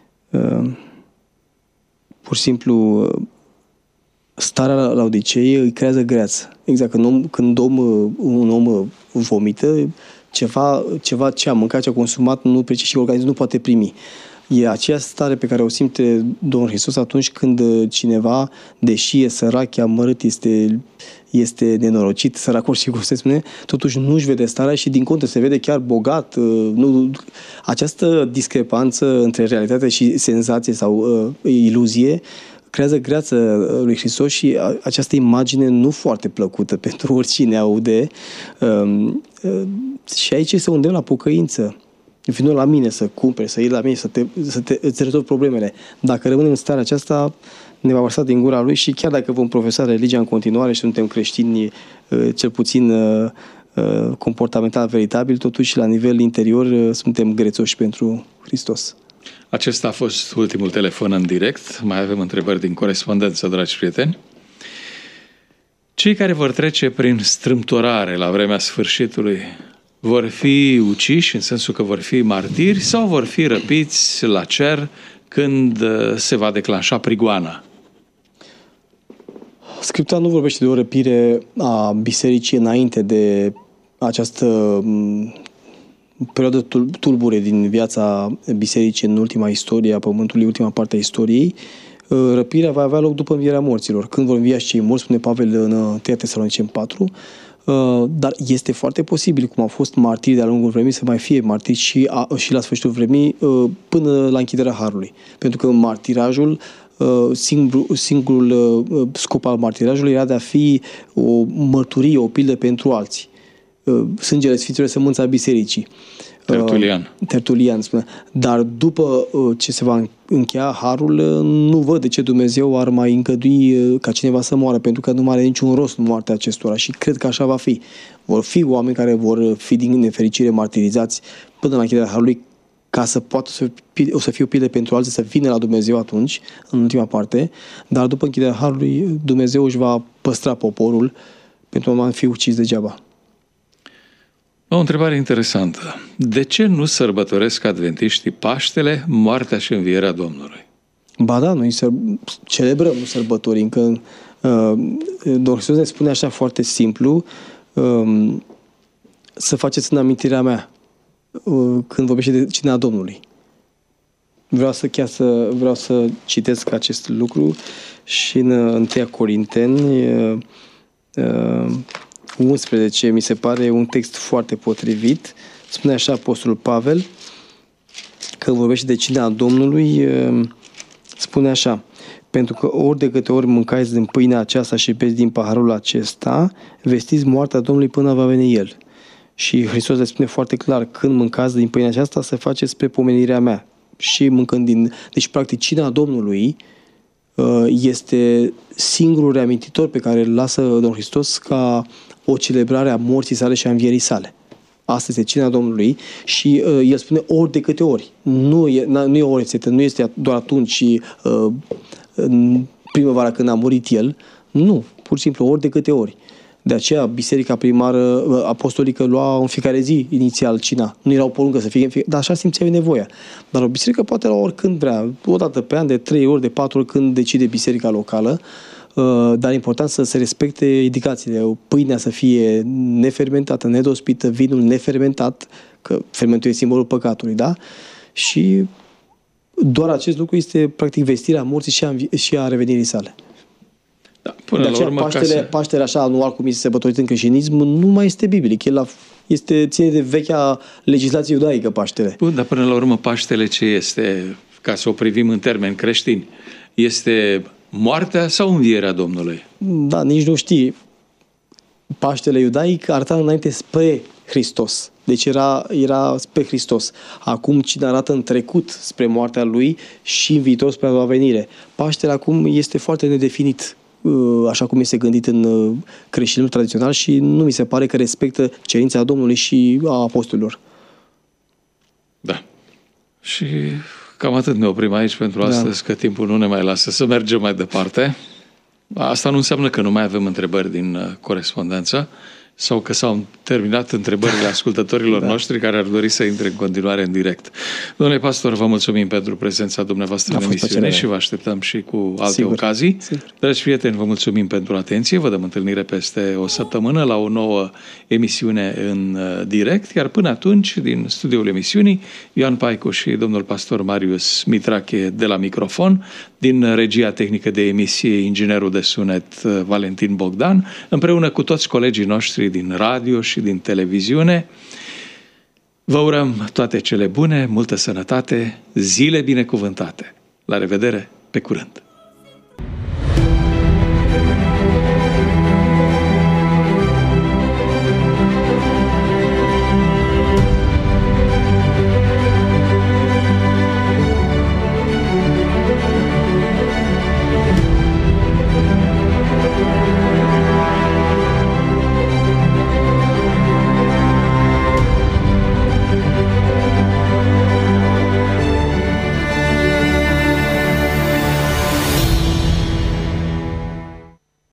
Pur și simplu starea Laodiceei îi creează greață. Exact. Când, om, când om, un om vomită, ceva, ceva ce a mâncat, ce a consumat, nu prece și organismul nu poate primi. E aceea stare pe care o simte Domnul Hristos atunci când cineva, deși e sărac, e amărât, este, este nenorocit, săracor și cum se spune, totuși nu-și vede starea și din contră se vede chiar bogat. Nu, această discrepanță între realitate și senzație sau uh, iluzie creează greață lui Hristos și această imagine nu foarte plăcută pentru oricine aude. Uh, uh, și aici este un îndemn la pocăință. Vină la mine să cumperi, să iei la mine, să, te, să te, îți rezolvi problemele. Dacă rămânem în starea aceasta, ne va vărsa din gura lui și chiar dacă vom profesa religia în continuare și suntem creștini cel puțin comportamental veritabil, totuși la nivel interior suntem grețoși pentru Hristos. Acesta a fost ultimul telefon în direct. Mai avem întrebări din corespondență, dragi prieteni. Cei care vor trece prin strâmtorare la vremea sfârșitului vor fi uciși, în sensul că vor fi martiri, sau vor fi răpiți la cer când se va declanșa prigoana? Scriptura nu vorbește de o răpire a bisericii înainte de această perioadă tulbure din viața bisericii în ultima istorie a Pământului, ultima parte a istoriei. Răpirea va avea loc după învierea morților. Când vor învia și cei morți, spune Pavel în întâi Tesaloniceni patru, dar este foarte posibil, cum au fost martiri de-a lungul vremii, să mai fie martiri și, a, și la sfârșitul vremii până la închiderea Harului. Pentru că martirajul, singur, singurul scop al martirajului era de a fi o mărturie, o pildă pentru alții. sângele Sfinților sămânța bisericii. Tertulian. Tertulian spune. Dar după ce se va încheia harul, nu văd de ce Dumnezeu ar mai încădui ca cineva să moară, pentru că nu mai are niciun rost moartea acestora și cred că așa va fi. Vor fi oameni care vor fi din nefericire martirizați până la încheierea harului, ca să poată să fie, o să fie o pildă pentru alții să vină la Dumnezeu atunci, în ultima parte, dar după închiderea harului, Dumnezeu își va păstra poporul pentru a nu fi ucis degeaba. O întrebare interesantă. De ce nu sărbătoresc adventiștii Paștele, moartea și învierea Domnului? Ba da, noi celebrăm, nu sărbătorim, că uh, Domnul Hristos ne spune așa foarte simplu, uh, să faceți în amintirea mea, uh, când vorbește de cina Domnului. Vreau să chiar să, vreau să citesc acest lucru și în întâi Corinteni uh, uh, unsprezece, mi se pare un text foarte potrivit. Spune așa Apostolul Pavel, că vorbește de cina Domnului, spune așa: pentru că ori de câte ori mâncați din pâinea aceasta și beți din paharul acesta, vestiți moartea Domnului până va veni El. Și Hristos le spune foarte clar, când mâncați din pâinea aceasta, să faceți spre pomenirea mea. Și mâncând din... Deci, practic, cina Domnului este singurul reamintitor pe care îl lasă Domnul Hristos ca o celebrare a morții sale și a învierii sale. Asta este cina Domnului și uh, el spune ori de câte ori. Nu e, nu e o rețetă, nu este doar atunci uh, în primăvara când a murit el. Nu, pur și simplu ori de câte ori. De aceea biserica primară uh, apostolică lua în fiecare zi inițial cina. Nu era o poruncă să fie, fie dar așa simțeai nevoia. Dar o biserică poate lua oricând vrea, o dată pe an, de trei ori, de patru ori, când decide biserica locală. Dar e important să se respecte indicațiile. Pâinea să fie nefermentată, nedospită, vinul nefermentat, că fermentul e simbolul păcatului, da? Și doar acest lucru este practic vestirea morții și a, și a revenirii sale. Da, până de la aceea urmă, Paștele, să... Paștele așa anual cum este sărbătorit în creștinism nu mai este biblic. El este, ține de vechea legislație iudaică Paștele. Bun, dar până la urmă Paștele ce este, ca să o privim în termeni creștini? Este moartea sau învierea Domnului? Da, nici nu știi. Paștele iudaic arăta înainte spre Hristos. Deci era, era spre Hristos. Acum cine arată în trecut spre moartea lui și în viitor spre a doua venire. Paștele acum este foarte nedefinit, așa cum este gândit în creștinismul tradițional și nu mi se pare că respectă cerința Domnului și a apostolilor. Da. Și cam atât, ne oprim aici pentru astăzi, da. Că timpul nu ne mai lasă să mergem mai departe. Asta nu înseamnă că nu mai avem întrebări din corespondență sau că s-au terminat întrebările ascultătorilor da. noștri care ar dori să intre în continuare în direct. Domnule pastor, vă mulțumim pentru prezența dumneavoastră în emisiune și vă așteptăm și cu alte Sigur. ocazii. Sigur. Dragi prieteni, vă mulțumim pentru atenție. Vă dăm întâlnire peste o săptămână la o nouă emisiune în direct, iar până atunci, din studioul emisiunii, Ioan Paicu și domnul pastor Marius Mitrache de la microfon, din regia tehnică de emisie, inginerul de sunet Valentin Bogdan, împreună cu toți colegii noștri din radio și din televiziune. Vă urăm toate cele bune, multă sănătate, zile binecuvântate. La revedere, pe curând!